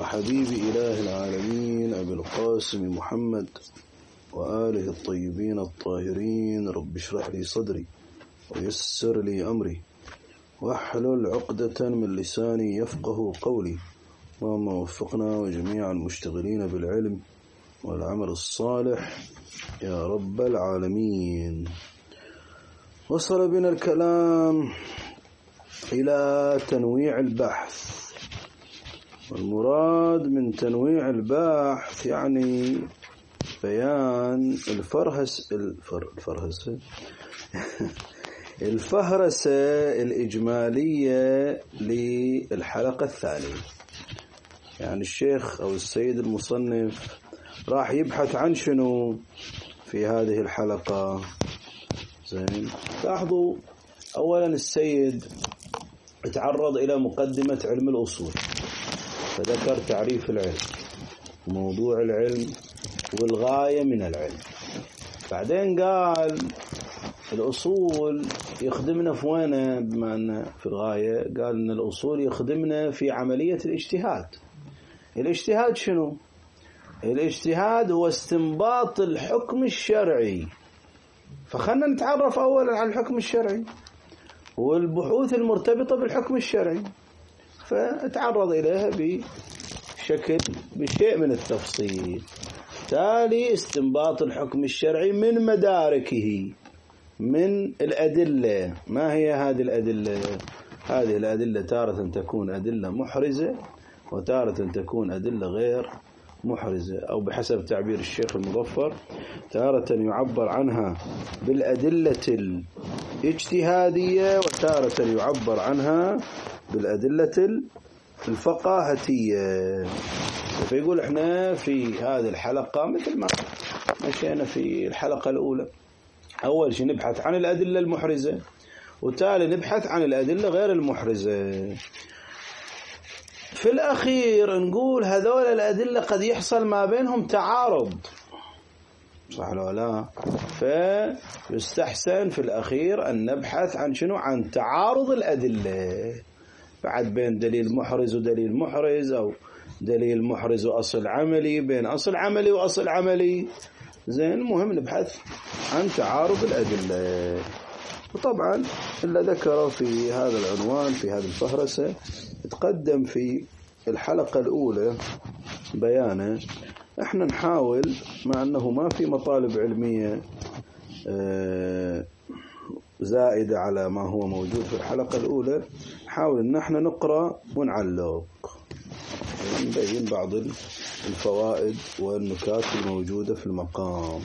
وحبيب إله العالمين أبي القاسم محمد وآله الطيبين الطاهرين. رب اشرح لي صدري ويسر لي أمري واحلل عقدة من لساني يفقه قولي. اللهم وفقنا وجميع المشتغلين بالعلم والعمل الصالح يا رب العالمين. وصل بنا الكلام إلى تنويع البحث، والمراد من تنويع البحث يعني بيان الفهرسة الإجمالية للحلقة الثانية. يعني الشيخ أو السيد المصنف راح يبحث عن شنو في هذه الحلقة. زين، لاحظوا أولا السيد اتعرض إلى مقدمة علم الأصول، فذكر تعريف العلم، موضوع العلم، والغاية من العلم. بعدين قال الأصول يخدمنا في وينه، بما أن في الغاية قال أن الأصول يخدمنا في عملية الاجتهاد. الاجتهاد شنو؟ الاجتهاد هو استنباط الحكم الشرعي. فخلنا نتعرف أولا على الحكم الشرعي والبحوث المرتبطة بالحكم الشرعي، فاتعرض إليها بشيء من التفصيل. تالي استنباط الحكم الشرعي من مداركه، من الأدلة. ما هي هذه الأدلة؟ هذه الأدلة تارة تكون أدلة محرزة وتارة تكون أدلة غير محرزة، أو بحسب تعبير الشيخ المظفر تارة يعبر عنها بالأدلة الاجتهادية وتارة يعبر عنها بالأدلة الفقاهتية. فيقول احنا في هذه الحلقة مثل ما مشينا في الحلقة الأولى، أول شيء نبحث عن الأدلة المحرزة، وتالي نبحث عن الأدلة غير المحرزة. في الأخير نقول هذول الأدلة قد يحصل ما بينهم تعارض، صح ولا لا؟ فيستحسن في الأخير أن نبحث عن شنو؟ عن تعارض الأدلة، بعد بين دليل محرز ودليل محرز، أو دليل محرز وأصل عملي، بين أصل عملي وأصل عملي. زين، المهم نبحث عن تعارض الأدلة. وطبعا اللي ذكره في هذا العنوان في هذه الفهرسة تقدم في الحلقة الأولى بيانه. احنا نحاول، مع أنه ما في مطالب علمية زائدة على ما هو موجود في الحلقة الأولى، نحاول أن احنا نقرأ ونعلق، نبين بعض الفوائد والنكات الموجودة في المقام.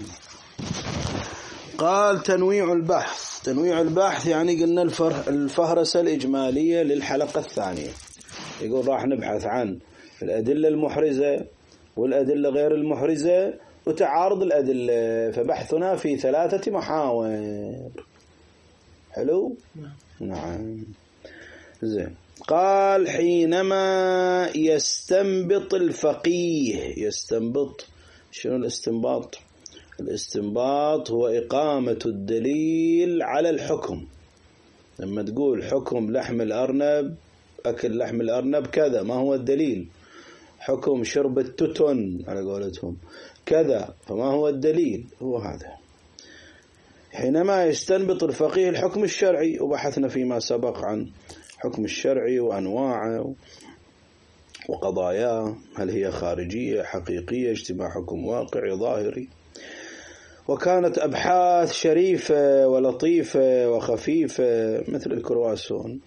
قال تنويع البحث. تنويع البحث يعني قلنا الفهرسة الإجمالية للحلقة الثانية. يقول راح نبحث عن الأدلة المحرزة والأدلة غير المحرزة وتعارض الأدلة، فبحثنا في 3 محاور. حلو؟ نعم. زين. قال حينما يستنبط الفقيه. يستنبط، شنو الاستنباط؟ الاستنباط هو إقامة الدليل على الحكم. لما تقول حكم لحم الأرنب، أكل لحم الأرنب كذا، ما هو الدليل؟ حكم شرب التتن على قولتهم كذا، فما هو الدليل؟ هو هذا. حينما يستنبط الفقيه الحكم الشرعي، وبحثنا فيما سبق عن حكم الشرعي وأنواعه وقضاياه، هل هي خارجية حقيقية، اجتماع حكم واقعي ظاهري. وكانت أبحاث شريفة ولطيفة وخفيفة مثل الكرواسون.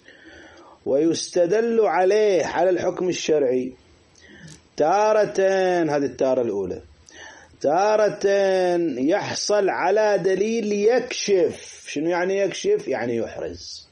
ويستدل عليه، على الحكم الشرعي، تارة، هذه التارة الأولى، تارة يحصل على دليل يكشف. شنو يعني يكشف؟ يعني يحرز.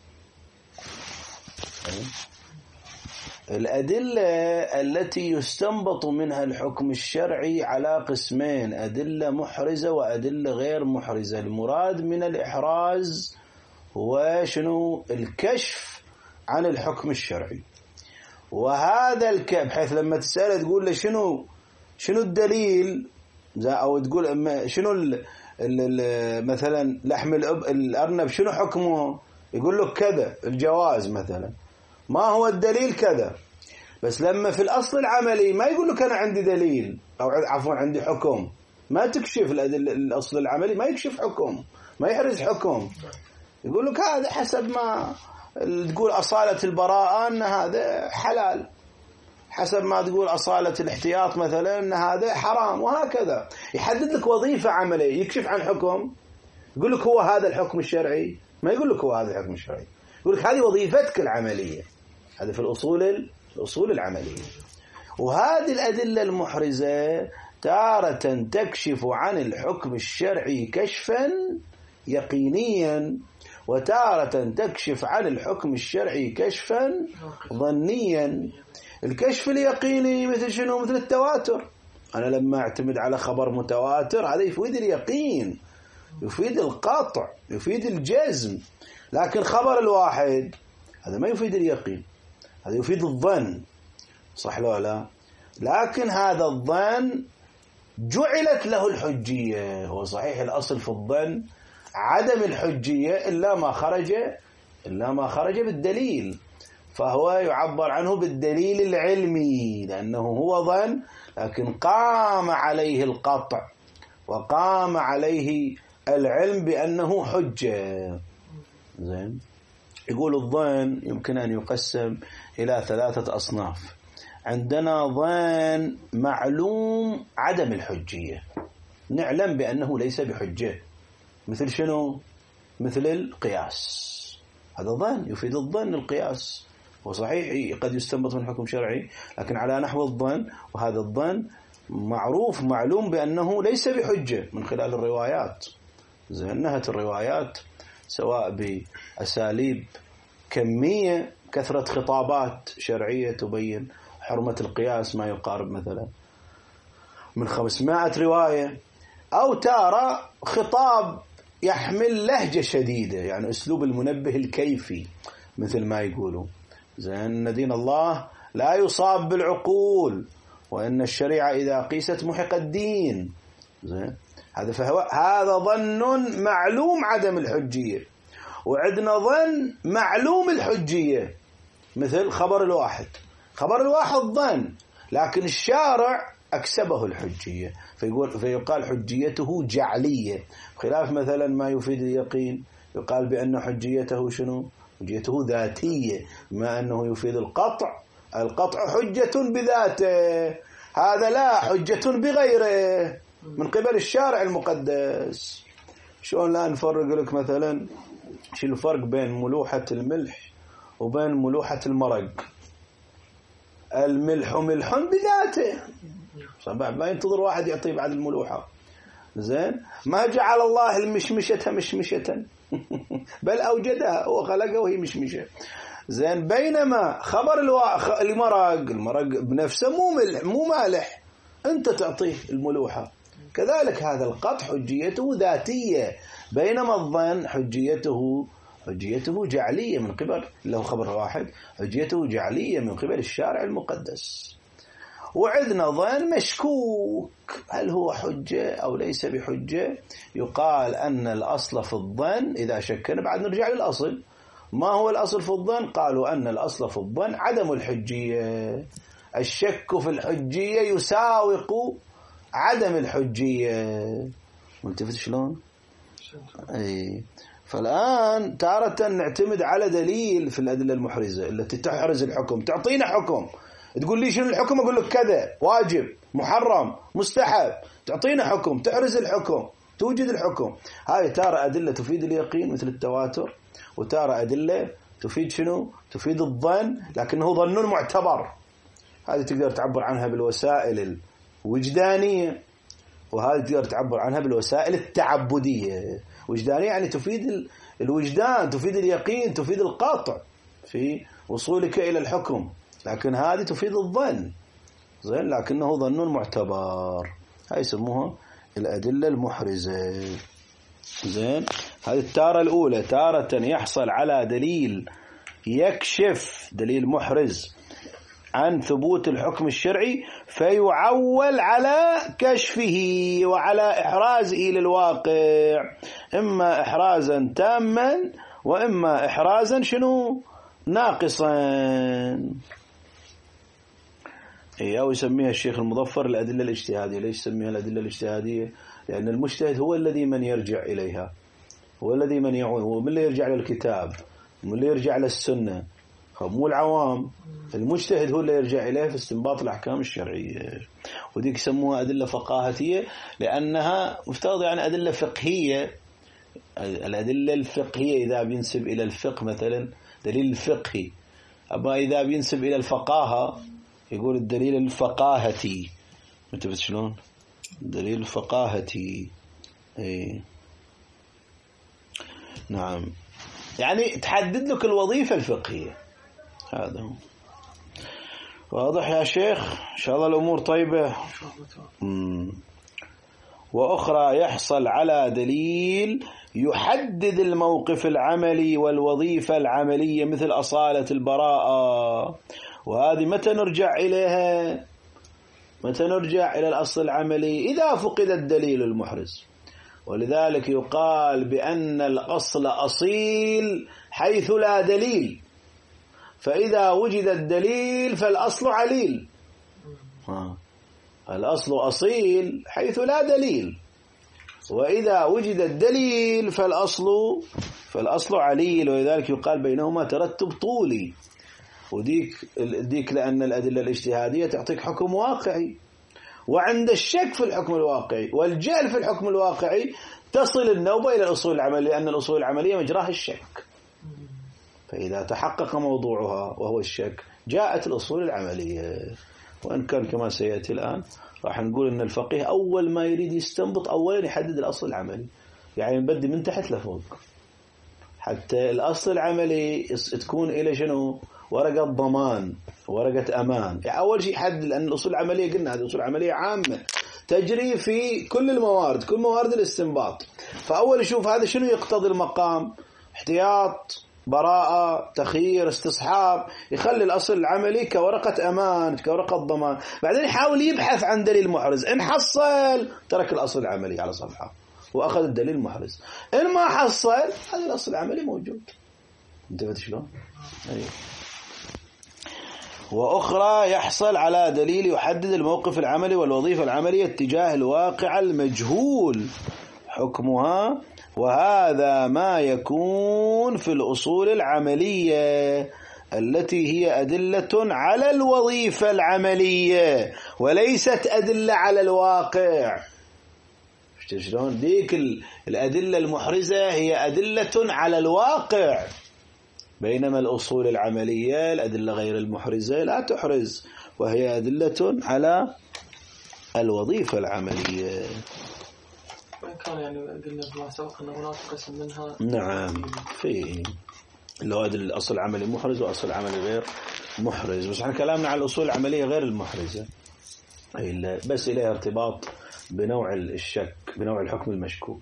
الأدلة التي يستنبط منها الحكم الشرعي على قسمين: أدلة محرزة وأدلة غير محرزة. المراد من الإحراز هو شنو؟ الكشف عن الحكم الشرعي. وهذا بحيث لما تسأله تقول له شنو الدليل، أو تقول شنو مثلا لحم الأرنب شنو حكمه، يقول له كذا، الجواز مثلا. ما هو الدليل؟ كذا. بس لما في الأصل العملي ما يقول لك أنا عندي دليل أو عفوا عندي حكم، ما تكشف الأصل العملي، ما يكشف حكم، ما يحرز حكم، يقول لك هذا حسب ما تقول أصالة البراءة أن هذا حلال، حسب ما تقول أصالة الاحتياط مثلا أن هذا حرام، وهكذا يحدد لك وظيفة عملية. يكشف عن حكم، يقول لك هو هذا الحكم الشرعي، ما يقول لك هو هذا الحكم الشرعي، يقول لك هذه وظيفتك العملية. هذا في الأصول العملية. وهذه الأدلة المحرزة تارة تكشف عن الحكم الشرعي كشفا يقينيا، وتارة تكشف عن الحكم الشرعي كشفا ظنيا. الكشف اليقيني مثل شنو؟ مثل التواتر. أنا لما أعتمد على خبر متواتر هذا يفيد اليقين، يفيد القطع، يفيد الجزم. لكن خبر الواحد هذا ما يفيد اليقين، هذا يفيد الظن، صح لا لا؟ لكن هذا الظن جعلت له الحجية. هو صحيح الأصل في الظن عدم الحجية إلا ما خرج بالدليل، فهو يعبر عنه بالدليل العلمي لأنه هو ظن، لكن قام عليه القطع وقام عليه العلم بأنه حجة. زين، يقول الظن يمكن أن يقسم إلى 3 أصناف. عندنا ظن معلوم عدم الحجية، نعلم بأنه ليس بحجة، مثل شنو؟ مثل القياس. هذا ظن يفيد الظن القياس، وصحيح قد يستنبط من حكم شرعي لكن على نحو الظن، وهذا الظن معروف معلوم بأنه ليس بحجة من خلال الروايات. نهت الروايات سواء بأساليب كمية، كثرة خطابات شرعية تبين حرمة القياس ما يقارب مثلا من 500 رواية، أو تارة خطاب يحمل لهجة شديدة، يعني أسلوب المنبه الكيفي مثل ما يقولوا زين دين الله لا يصاب بالعقول، وإن الشريعة إذا قيست محق الدين. زين، هذا ظن معلوم عدم الحجية. وعندنا ظن معلوم الحجية مثل خبر الواحد. خبر الواحد ظن لكن الشارع أكسبه الحجية، فيقال حجيته جعلية، خلاف مثلا ما يفيد اليقين يقال بأن حجيته شنو؟ حجيته ذاتية، ما أنه يفيد القطع. القطع حجة بذاته، هذا لا، حجة بغيره من قبل الشارع المقدس. شلون لا نفرق لك مثلا شو الفرق بين ملوحة الملح وبين ملوحة المرق؟ الملح ملح بذاته، ما ينتظر واحد يعطيه بعد الملوحة. زين، ما جعل الله المشمشة مشمشة بل أوجدها، هو خلقه وهي مشمشة. زين، بينما خبر المرق بنفسه مو مالح، أنت تعطيه الملوحة. كذلك هذا القطع حجيته ذاتية، بينما الظن حجيته جعلية من قبل له خبر واحد، حجيته جعلية من قبل الشارع المقدس. وعندنا ظن مشكوك، هل هو حجة أو ليس بحجة؟ يقال أن الأصل في الظن إذا شكنا، بعد نرجع للأصل. ما هو الأصل في الظن؟ قالوا أن الأصل في الظن عدم الحجية. الشك في الحجية يساوق عدم الحجية. ملتفت شلون؟ أي. فالآن تارة نعتمد على دليل في الأدلة المحرزة التي تحرز الحكم، تعطينا حكم، تقول لي شنو الحكم، أقول لك كذا، واجب، محرم، مستحب، تعطينا حكم، تحرز الحكم، توجد الحكم. هاي تارة أدلة تفيد اليقين مثل التواتر، وتارة أدلة تفيد شنو؟ تفيد الظن لكنه ظن معتبر. هذه تقدر تعبر عنها بالوسائل الوجدانية، وهذه تقدر تعبر عنها بالوسائل التعبدية. وجدانية يعني تفيد الوجدان، تفيد اليقين، تفيد القطع في وصولك إلى الحكم، لكن هذه تفيد الظن. زين، لكنه ظن معتبر. هاي يسموها الأدلة المحرزة. زين، هذه التارة الأولى. تارة يحصل على دليل يكشف، دليل محرز عن ثبوت الحكم الشرعي، فيعول على كشفه وعلى إحرازه للواقع، إما إحرازا تاما وإما إحرازا شنو؟ ناقصا. أو يسميها الشيخ المظفر الأدلة الاجتهادية. ليش يسميها الأدلة الاجتهادية؟ لأن المجتهد هو الذي من يرجع إليها، هو الذي من يعون، هو من اللي يرجع للكتاب، من اللي يرجع للسنة، مو العوام. المجتهد هو اللي يرجع إليه في استنباط الأحكام الشرعية. وديك يسموها أدلة فقاهتية لأنها مفترض يعني أدلة فقهية. الأدلة الفقهية إذا بينسب إلى الفقه مثلا دليل الفقهي، أما إذا بينسب إلى الفقاهة يقول الدليل الفقاهتي. انتبهت شلون؟ دليل الفقاهتي. اي نعم، يعني تحدد لك الوظيفة الفقهية. هذا هو. واضح يا شيخ؟ إن شاء الله الأمور طيبة. وأخرى يحصل على دليل يحدد الموقف العملي والوظيفة العملية مثل أصالة البراءة. وهذه متى نرجع إليها؟ متى نرجع إلى الأصل العملي؟ إذا فقد الدليل المحرز. ولذلك يقال بأن الأصل أصيل حيث لا دليل، فإذا وجد الدليل فالأصل عليل. الأصل أصيل حيث لا دليل، وإذا وجد الدليل فالأصل عليل. ولذلك يقال بينهما ترتب طولي. وديك لأن الأدلة الاجتهادية تعطيك حكم واقعي، وعند الشك في الحكم الواقعي والجهل في الحكم الواقعي تصل النوبة إلى الأصول العملية، لأن الأصول العملية مجراها الشك. فإذا تحقق موضوعها وهو الشك جاءت الأصول العملية. وإن كان كما سيأتي الآن راح نقول أن الفقيه أول ما يريد يستنبط أولا يحدد الأصل العملي، يعني نبدي من تحت لفوق حتى الأصل العملي تكون إلى شنو؟ ورقة ضمان، ورقة أمان. يعني أول شيء يحدد، لأن الأصول العملية قلنا هذه أصول عملية عامة تجري في كل الموارد، كل موارد الاستنباط. فأول يشوف هذا شنو يقتضي المقام، احتياط، براءة، تخيير، استصحاب، يخلي الأصل العملي كورقة أمان، كورقة ضمان. بعدين يحاول يبحث عن دليل محرز، إن حصل ترك الأصل العملي على صفحة وأخذ الدليل المحرز، إن ما حصل هذا الأصل العملي موجود. انتبهت شلون؟ أيوه. وأخرى يحصل على دليل يحدد الموقف العملي والوظيفة العملية اتجاه الواقع المجهول حكمها، وهذا ما يكون في الأصول العملية التي هي أدلة على الوظيفة العملية وليست أدلة على الواقع. شلون؟ ديك الأدلة المحرزة هي أدلة على الواقع، بينما الأصول العملية الأدلة غير المحرزة لا تحرز، وهي أدلة على الوظيفة العملية. كان يعني قلنا بما سبق أن هناك قسم منها. نعم، في لو الأصل العملي محرز وأصل العملي غير محرز، بس احنا كلامنا على الأصول العملية غير المحرزة، بس إليها ارتباط بنوع الشك، بنوع الحكم المشكوك.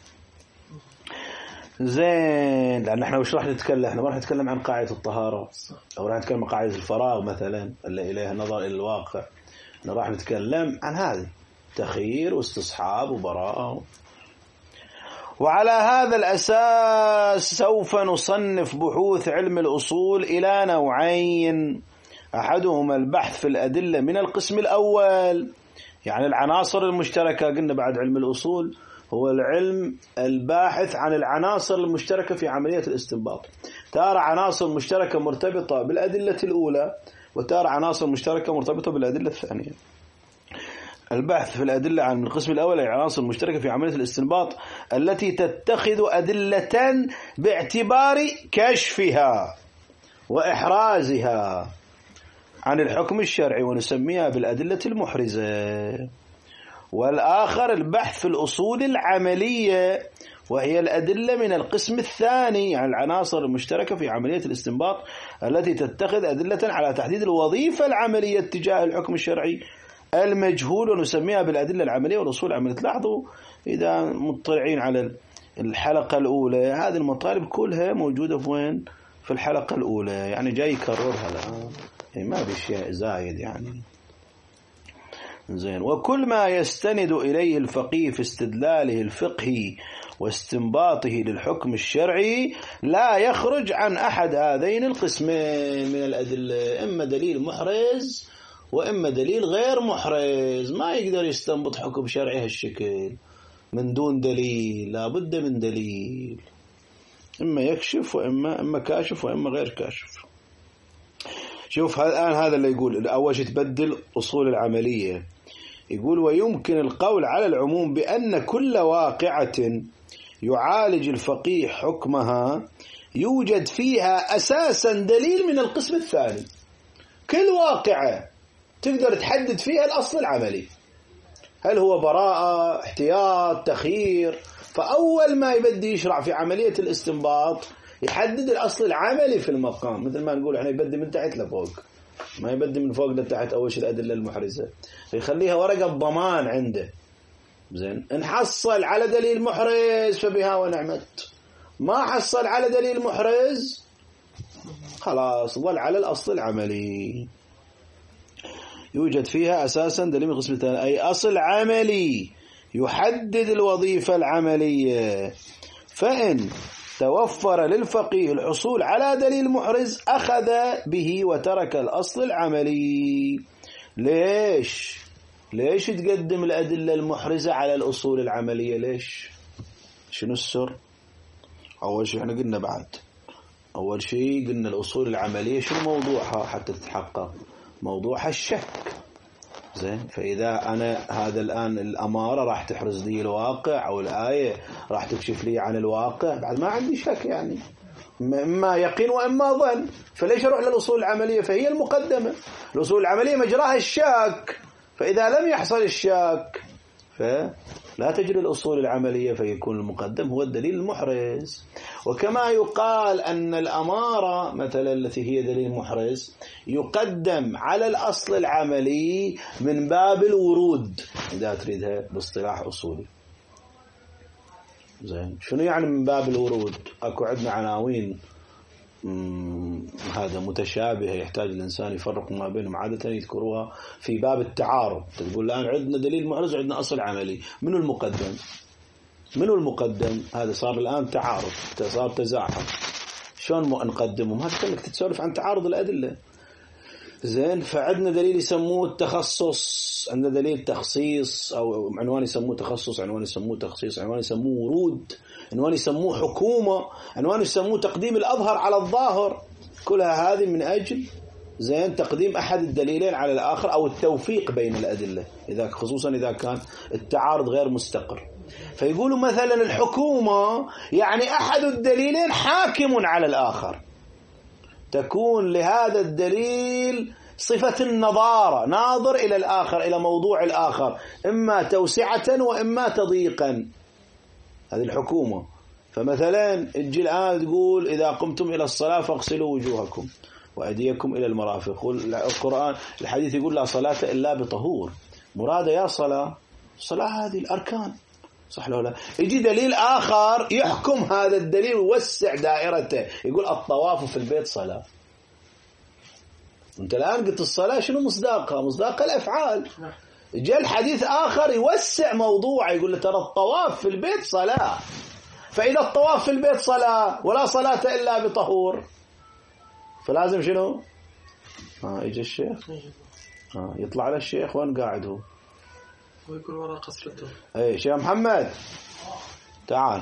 زين، لأن احنا وش راح نتكلم؟ احنا ما راح نتكلم عن قاعدة الطهارة أو راح نتكلم عن قاعدة الفراغ مثلا اللي إليها النظر إلى الواقع. احنا راح نتكلم عن هذه تخيير واستصحاب وبراءة. وعلى هذا الأساس سوف نصنف بحوث علم الأصول إلى نوعين: أحدهما البحث في الأدلة من القسم الأول، يعني العناصر المشتركة. قلنا بعد علم الأصول هو العلم الباحث عن العناصر المشتركة في عملية الاستنباط. ترى عناصر مشتركة مرتبطة بالأدلة الأولى، وترى عناصر مشتركة مرتبطة بالأدلة الثانية. البحث في الأدلة عن القسم الأول أي عناصر مشتركة في عملية الاستنباط التي تتخذ أدلة باعتبار كشفها وإحرازها عن الحكم الشرعي، ونسميها بالأدلة المحرزة. والآخر البحث في الأصول العملية، وهي الأدلة من القسم الثاني، يعني العناصر المشتركة في عملية الاستنباط التي تتخذ أدلة على تحديد الوظيفة العملية اتجاه الحكم الشرعي المجهول، ونسميها بالأدلة العملية والأصول العملية. تلاحظوا إذا مطلعين على الحلقة الأولى هذه المطالب كلها موجودة في وين؟ في الحلقة الأولى، يعني جاي يكررها الآن، يعني ما بشيء زايد يعني. زين. وكل ما يستند إليه الفقيه في استدلاله الفقهي واستنباطه للحكم الشرعي لا يخرج عن أحد هذين القسمين من الأدلة، إما دليل محرز وإما دليل غير محرز، ما يقدر يستنبط حكم شرعي هالشكل من دون دليل، لا بد من دليل، إما يكشف وإما كاشف وإما غير كاشف. شوف الآن هذا اللي يقول أول شيء تبدل أصول العملية. يقول ويمكن القول على العموم بأن كل واقعة يعالج الفقيه حكمها يوجد فيها أساسا دليل من القسم الثاني. كل واقعة تقدر تحدد فيها الأصل العملي، هل هو براءة، احتياط، تخيير. فأول ما يبدي يشرع في عملية الاستنباط يحدد الأصل العملي في المقام، مثل ما نقول احنا يبدي من تحت لفوق، ما يبدي من فوق لتحت. أول شيء الأدلة المحرزة فيخليها ورقة ضمان عنده. زين، نحصل على دليل محرز فبها ونعمت، ما حصل على دليل محرز خلاص ظل على الأصل العملي. يوجد فيها أساسا دليل من قسم الثاني، أي أصل عملي يحدد الوظيفة العملية. فإن توفر للفقيه الحصول على دليل محرز أخذ به وترك الأصل العملي. ليش تقدم الأدلة المحرزة على الأصول العملية؟ ليش؟ شنو السر؟ أول شيء احنا قلنا أول شيء قلنا الأصول العملية شنو موضوعها حتى تتحقق؟ موضوعها الشك. زين، فإذا أنا هذا الآن الأمارة راح تحرز لي الواقع أو الآية راح تكشف لي عن الواقع، بعد ما عندي شك، يعني إما يقين وإما ظن، فليش أروح للأصول العملية؟ فهي المقدمة. الأصول العملية مجراها الشك، فإذا لم يحصل الشك فلا تجري الأصول العملية، فيكون المقدم هو الدليل المحرز. وكما يقال أن الأمارة مثلا التي هي دليل محرز يقدم على الأصل العملي من باب الورود إذا تريدها باصطلاح أصولي. زين، شنو يعني من باب الورود؟ أكو عندنا عناوين هذا متشابهة يحتاج الإنسان يفرق ما بينهم، عادة يذكروها في باب التعارض. تقول الآن عندنا دليل محرز وعندنا أصل عملي، منو المقدم؟ هذا صار الآن تعارض، صار تزاحم، شلون نقدمهم؟ هذا كلك تتسولف عن تعارض الأدلة. زين، فعندنا دليل يسموه التخصص، عندنا دليل تخصيص، أو عنوان يسموه تخصص، عنوان يسموه تخصيص، عنوان يسموه ورود، عنوان يسموه حكومة، عنوان يسموه تقديم الأظهر على الظاهر. كلها هذه من أجل زين تقديم أحد الدليلين على الآخر أو التوفيق بين الأدلة، خصوصا إذا كان التعارض غير مستقر. فيقولوا مثلا الحكومة يعني أحد الدليلين حاكم على الآخر، تكون لهذا الدليل صفة النظارة، ناظر إلى الآخر، إلى موضوع الآخر، إما توسعة وإما تضييقا. هذه الحكومة. فمثلا تجي الآن تقول إذا قمتم إلى الصلاة فاغسلوا وجوهكم وأيديكم إلى المرافق. القرآن الحديث يقول لا صلاة إلا بطهور، مراد يا صلاة هذه الأركان، صح لو لا؟ يجي دليل آخر يحكم هذا الدليل ويوسع دائرته، يقول الطواف في البيت صلاة. أنت الآن قلت الصلاة شنو مصداقها؟ مصداقها الأفعال. جاء الحديث آخر يوسع موضوع، يقول له ترى الطواف في البيت صلاة. فإذا الطواف في البيت صلاة ولا صلاة إلا بطهور فلازم شنو؟ يجي الشيخ يطلع على الشيخ وين قاعد هو ويقول وراء قصر الدر. اي شيخ محمد تعال.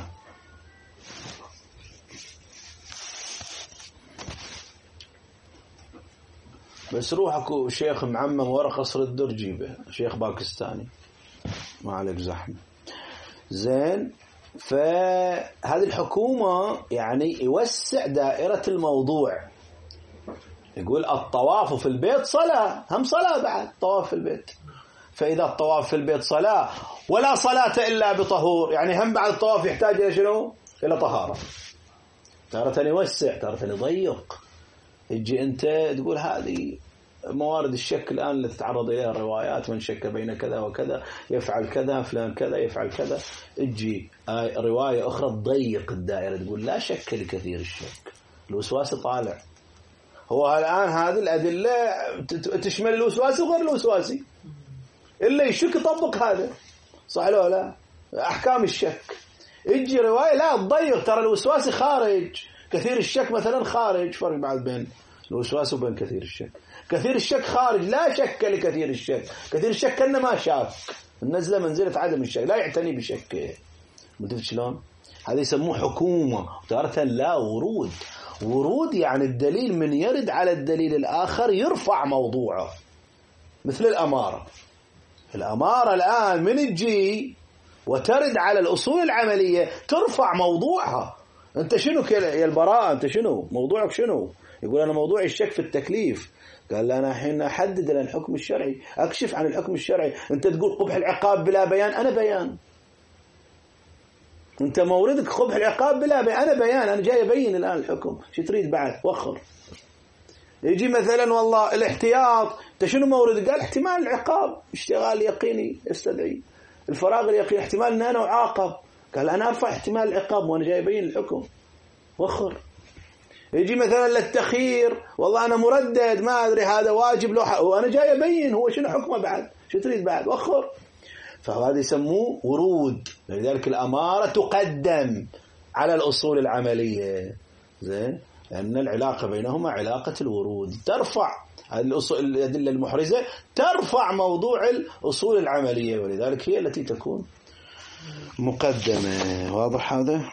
بس روح اكو شيخ معمم ورا قصر الدر جيبه، شيخ باكستاني ما عليك زحمه. زين، فهذه الحكومة يعني يوسع دائرة الموضوع، يقول الطواف في البيت صلاة، هم صلاة بعد طواف في البيت. فإذا الطواف في البيت صلاة ولا صلاة إلا بطهور، يعني هم بعد الطواف يحتاج إلى شنو؟ إلى طهارة. تارة يوسع تارة يضيق. يجي أنت تقول هذه موارد الشك الآن اللي تتعرض إليها الروايات، من شك بين كذا وكذا يفعل كذا، فلان كذا يفعل كذا. تجي رواية أخرى تضيق الدائرة، تقول لا شك لكثير الشك، الوسواس طالع. هو الآن هذه الأدلة تشمل الوسواسي وغير الوسواسي، إلا يشك يطبق هذا، صح لو لا؟ أحكام الشك. يجي رواية لا تضيق، ترى الوسواسي خارج، كثير الشك مثلا خارج. فرق بعد بين الوسواس بين كثير الشك. كثير الشك خارج، لا شك لكثير الشك. كثير الشك كأنه ما شاك، النزلة منزلة عدم الشك، لا يعتني بشكه. مدري شلون؟ هذا يسموه حكومة. تارة لا ورود. ورود يعني الدليل من يرد على الدليل الآخر يرفع موضوعه، مثل الأمارة. الأمارة الآن من تجي وترد على الأصول العملية ترفع موضوعها. أنت شنو يا البراء؟ أنت شنو موضوعك؟ شنو؟ يقول أنا موضوعي الشك في التكليف. قال لا، أنا حين أحدد لنا الحكم الشرعي، أكشف عن الحكم الشرعي. أنت تقول قبح العقاب بلا بيان، أنا بيان. أنت موردك قبح العقاب بلا بيان، أنا بيان. أنا جاي أبين الآن الحكم. شو تريد بعد؟ وخر. يجي مثلا والله الاحتياط، أنت شنو موردك؟ قال احتمال العقاب، اشتغال يقيني يستدعي الفراغ اليقيني، احتمال أن أنا أعاقب. قال أنا أرفع احتمال العقاب وأنا جاي أبين الحكم. وخر. يجي مثلا للتخيير، والله أنا مردد ما أدري هذا واجب لو وأنا جاي أبين هو شنو حكمه بعد. شو تريد بعد؟ وخر. فهذا يسموه ورود. لذلك الأمارة تقدم على الأصول العملية، زين، لأن العلاقة بينهما علاقة الورود. ترفع الأدلة المحرزة، ترفع موضوع الأصول العملية، ولذلك هي التي تكون مقدمة. واضح هذا؟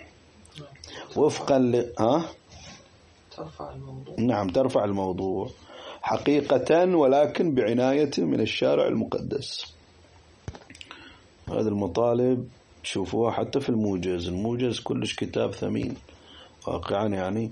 وفقا ترفع الموضوع. نعم، ترفع الموضوع حقيقة، ولكن بعناية من الشارع المقدس. هذا المطالب تشوفوها حتى في الموجز. الموجز كلش كتاب ثمين واقعا، يعني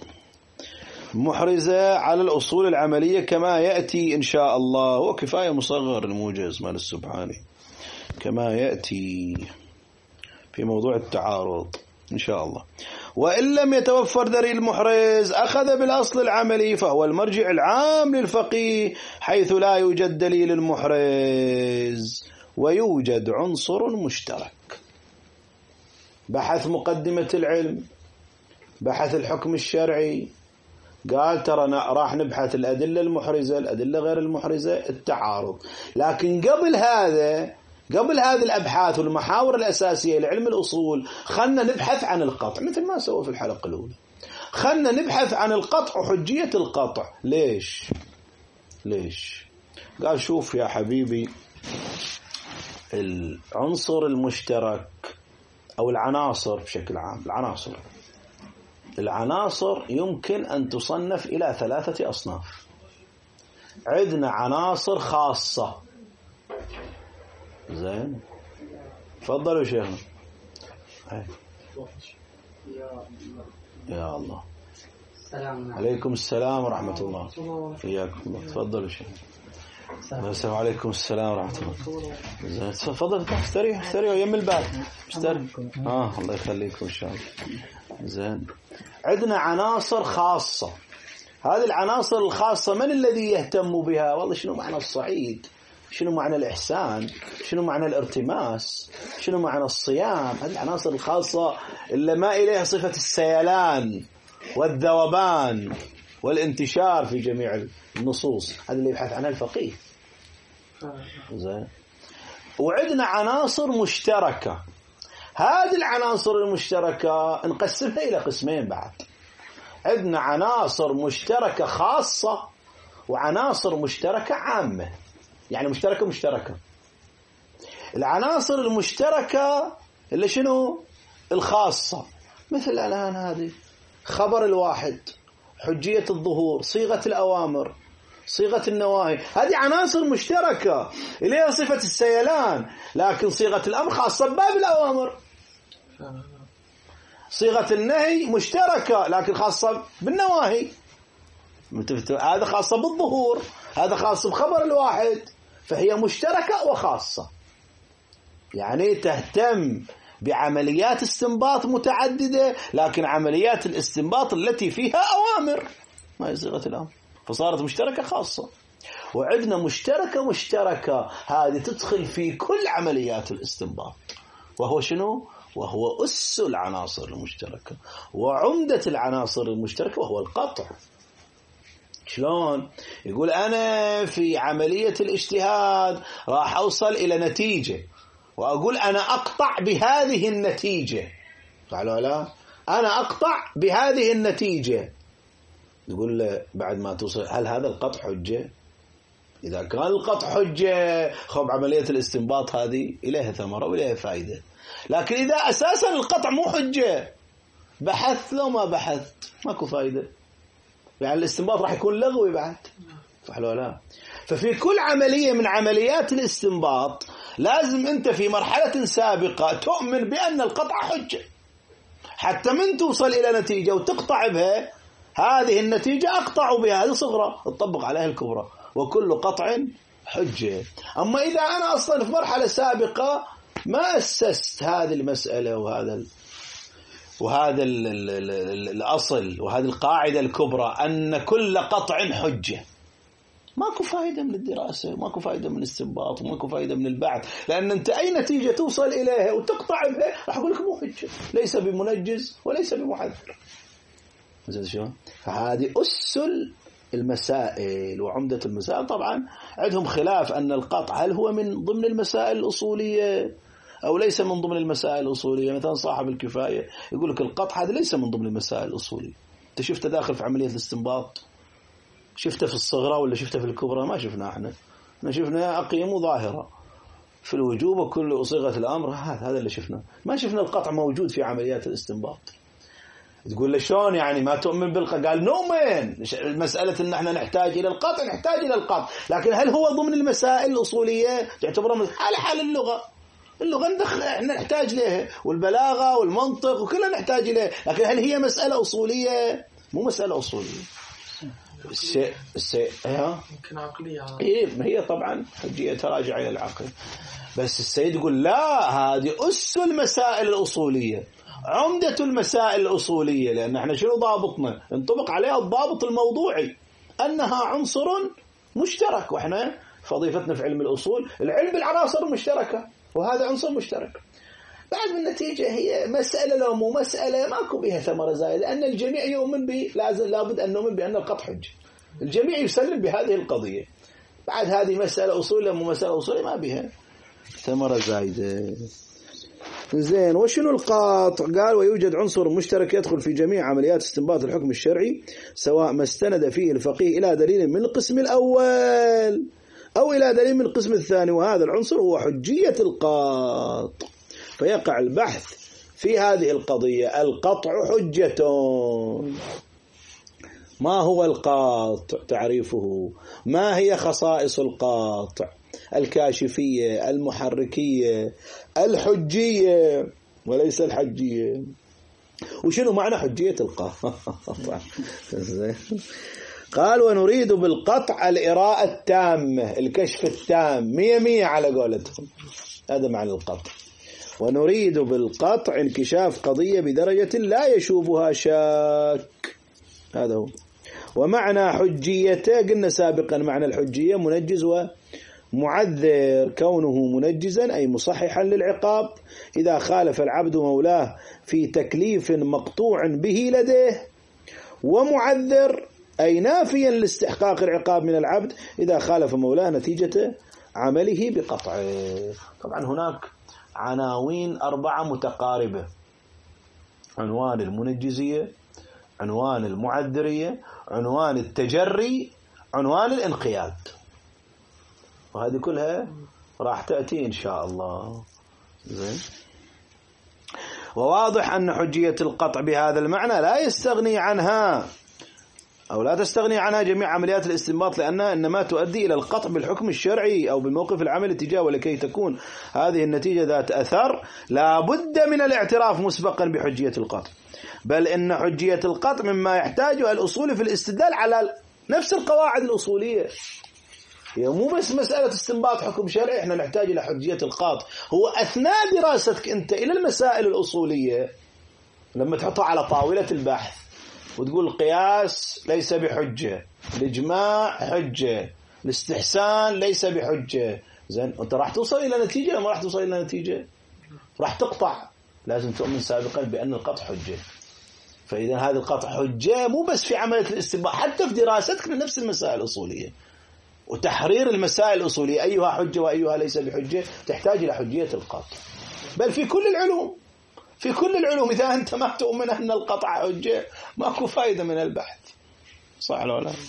محرزة على الأصول العملية كما يأتي إن شاء الله. هو كفاية مصغر الموجز مال السبحاني كما يأتي في موضوع التعارض إن شاء الله. وإن لم يتوفر دليل المحرز أخذ بالأصل العملي، فهو المرجع العام للفقيه حيث لا يوجد دليل المحرز ويوجد عنصر مشترك. بحث مقدمة العلم، بحث الحكم الشرعي، قال ترى راح نبحث الأدلة المحرزة، الأدلة غير المحرزة، التعارض. لكن قبل هذه الأبحاث والمحاور الأساسية لعلم الأصول خلنا نبحث عن القطع، مثل ما سوى في الحلقة الأولى. خلنا نبحث عن القطع وحجية القطع. ليش؟ قال شوف يا حبيبي، العنصر المشترك أو العناصر بشكل عام، العناصر يمكن أن تصنف إلى 3 أصناف. عندنا عناصر خاصة، زين، تفضلوا شيخنا. يا الله. عليكم السلام ورحمة الله. إياكم الله. تفضلوا شيخنا. السلام عليكم السلام ورحمة الله. تفضل استريح يم الباب استريح. الله يخليكم إن شاء الله. زين، عندنا عناصر خاصة. هذه العناصر الخاصة من الذي يهتم بها؟ والله شنو معنى الصعيد، شنو معنى الإحسان، شنو معنى الارتماس، شنو معنى الصيام. هذه العناصر الخاصة اللي ما إليها صفة السيلان والذوبان والانتشار في جميع النصوص. هذا اللي يبحث عنها الفقيه. زين. وعندنا عناصر مشتركة. هذه العناصر المشتركة نقسمها إلى قسمين بعد. عندنا عناصر مشتركة خاصة وعناصر مشتركة عامة، يعني مشتركة. العناصر المشتركة اللي شنو؟ الخاصة، مثل الآن هذه خبر الواحد، حجية الظهور، صيغة الأوامر، صيغة النواهي. هذه عناصر مشتركة إليها صفة السيلان، لكن صيغة الأمر خاصة بباب الأوامر. صيغة النهي مشتركة لكن خاصة بالنواهي. هذا خاصة بالظهور، هذا خاص بخبر الواحد. فهي مشتركة وخاصة، يعني تهتم بعمليات استنباط متعددة، لكن عمليات الاستنباط التي فيها أوامر ما هي صيغة الأمر، فصارت مشتركة خاصة. وعندنا مشتركة هذه تدخل في كل عمليات الاستنباط، وهو شنو؟ وهو أس العناصر المشتركة وعمدة العناصر المشتركة، وهو القطع. شلون؟ يقول أنا في عملية الاجتهاد راح أوصل إلى نتيجة، وأقول أنا أقطع بهذه النتيجة. قالوا لا، أنا أقطع بهذه النتيجة. تقول له بعد ما توصل هل هذا القطع حجة؟ إذا كان القطع حجة خب عملية الاستنباط هذه إليها ثمرة وإليها فائدة. لكن إذا أساسا القطع مو حجة بحث لو ما بحث ماكو فائدة، يعني الاستنباط راح يكون لغوي بعد، صح ولا لا؟ ففي كل عملية من عمليات الاستنباط لازم أنت في مرحلة سابقة تؤمن بأن القطع حجة، حتى من توصل إلى نتيجة وتقطع بها هذه النتيجة أقطع بها هذه صغرى تطبق عليها الكبرى، وكل قطع حجة. أما إذا أنا أصلا في مرحلة سابقة ما أسست هذه المسألة وهذا الأصل وهذه القاعدة الكبرى أن كل قطع حجة، ماكو فائدة من الدراسة وماكو فائدة من الاستنباط وماكو فائدة من البحث، لأن أنت أي نتيجة توصل إليها وتقطع بها راح أقول لك مو حجة، ليس بمنجز وليس بمحذر. فهذه أس المسائل وعمدة المسائل. طبعا عندهم خلاف أن القطع هل هو من ضمن المسائل الأصولية أو ليس من ضمن المسائل الأصولية. مثلا صاحب الكفاية يقول لك القطع هذا ليس من ضمن المسائل الأصولية. أنت شفته داخل في عملية الاستنباط؟ شفته في الصغرى ولا شفته في الكبرى؟ ما شفنا احنا شفنا أقيم ظاهرة في الوجوب وكل صيغة الأمر، هذا اللي شفنا. ما شفنا القطع موجود في عمليات الاستنباط. تقول له شلون يعني ما تؤمن بالقطع؟ قال نؤمن. المسألة ان احنا نحتاج الى القطع، نحتاج الى القطع، لكن هل هو ضمن المسائل الأصولية؟ تعتبره من حال اللغة احنا نحتاج لها، والبلاغة والمنطق وكلها نحتاج لها، لكن هل هي مسألة أصولية؟ مو مسألة أصولية. الشيء يمكن عقلية. ما هي طبعا حجية تراجع إلى العقل، بس السيد يقول لا، هذه أس المسائل الأصولية، عمدة المسائل الأصولية، لأن احنا شنو ضابطنا؟ ينطبق عليها الضابط الموضوعي أنها عنصر مشترك، واحنا فضيفتنا في علم الأصول العلم بالعناصر المشتركة، وهذا عنصر مشترك. بعد من النتيجة هي مسألة لو مو مسألة ماكو بها ثمرة زائدة، لأن الجميع يؤمن به، لابد أن نؤمن بأن القطع حجة، الجميع يسلم بهذه القضية. بعد هذه مسألة أصولية مو مسألة أصولية ما بها ثمرة زائدة. زين، وشنو القاطع؟ قال ويوجد عنصر مشترك يدخل في جميع عمليات استنباط الحكم الشرعي، سواء ما استند فيه الفقيه إلى دليل من القسم الأول أو إلى دليل من القسم الثاني، وهذا العنصر هو حجية القاطع. فيقع البحث في هذه القضية. القطع حجة. ما هو القاطع؟ تعريفه. ما هي خصائص القاطع؟ الكاشفية، المحركية، الحجية وليس الحجية. وشنو معنى حجية القاطع؟ قال ونريد بالقطع الإراءة التامة، الكشف التام 100 على قولتهم، هذا معنى القطع. ونريد بالقطع انكشاف قضية بدرجة لا يشوبها شاك، هذا هو. ومعنى حجيته قلنا سابقا معنى الحجية منجز ومعذر، كونه منجزا أي مصححا للعقاب إذا خالف العبد مولاه في تكليف مقطوع به لديه، ومعذر أي نافيا لاستحقاق العقاب من العبد إذا خالف مولاه نتيجة عمله بقطعه. طبعا هناك عناوين 4 متقاربة: عنوان المنجزية، عنوان المعذرية، عنوان التجري، عنوان الانقياد، وهذه كلها راح تأتي إن شاء الله. زين. وواضح أن حجية القطع بهذا المعنى لا يستغني عنها أو لا تستغني عنها جميع عمليات الاستنباط، لأنها إنما تؤدي إلى القطع بالحكم الشرعي أو بالموقف العملي تجاه. ولكي تكون هذه النتيجة ذات أثر لا بد من الاعتراف مسبقا بحجية القطع، بل إن حجية القطع مما يحتاجها الأصول في الاستدلال على نفس القواعد الأصولية. هي مو بس مسألة استنباط حكم شرعي، احنا نحتاج إلى حجية القطع. هو أثناء دراستك أنت إلى المسائل الأصولية لما تحطها على طاولة البحث وتقول القياس ليس بحجة، الإجماع حجة، الاستحسان ليس بحجة، زين، أنت راح توصل إلى نتيجة لما راح توصل إلى نتيجة راح تقطع. لازم تؤمن سابقا بأن القطع حجة. فإذا هذا القطع حجة مو بس في عملية الاستنباط، حتى في دراستك لنفس المسائل الأصولية وتحرير المسائل الأصولية أيها حجة وأيها ليس بحجة، تحتاج إلى حجية القطع. بل في كل العلوم، في كل العلوم إذا أنت ما تؤمن أن القطع حجة ماكو فائدة من البحث. صح ولا لا؟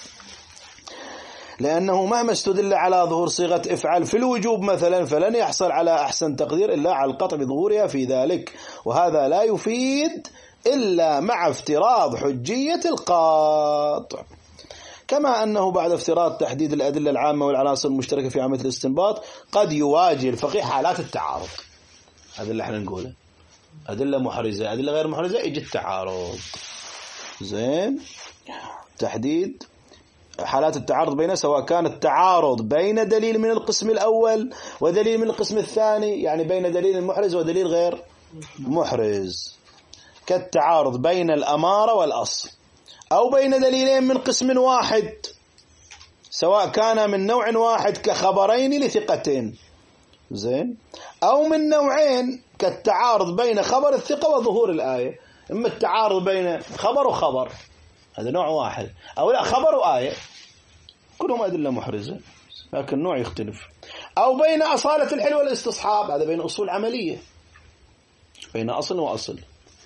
لأنه مهما استدل على ظهور صيغة افعل في الوجوب مثلا فلن يحصل على أحسن تقدير إلا على القطع بظهورها في ذلك، وهذا لا يفيد إلا مع افتراض حجية القاطع، كما أنه بعد افتراض تحديد الأدلة العامة والعناصر المشتركة في عملية الاستنباط قد يواجه الفقيه حالات التعارض. هذا اللي احنا نقوله، أدلة محرزة أدلة غير محرزة، يجي التعارض. زين، تحديد حالات التعارض بينها، سواء كان التعارض بين دليل من القسم الأول ودليل من القسم الثاني، يعني بين دليل محرز ودليل غير محرز، كالتعارض بين الأمارة والأصل، أو بين دليلين من قسم واحد سواء كان من نوع واحد كخبرين لثقتين، زين، أو من نوعين كالتعارض بين خبر الثقة وظهور الآية. إما التعارض بين خبر وخبر، هذا نوع واحد، أو لا خبر وآية، كلهم أدلة محرزة لكن نوع يختلف. أو بين أصالة الحل والاستصحاب، هذا بين أصول عملية، بين أصل وأصل.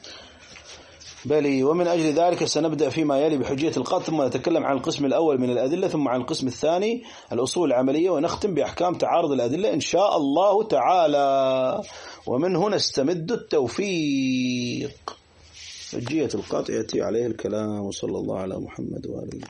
بل ومن أجل ذلك سنبدأ فيما يلي بحجية القطع، ثم نتكلم عن القسم الأول من الأدلة، ثم عن القسم الثاني الأصول العملية، ونختم بأحكام تعارض الأدلة إن شاء الله تعالى. ومن هنا استمد التوفيق. حجية القطع يأتي عليه الكلام، وصلى الله على محمد وآله.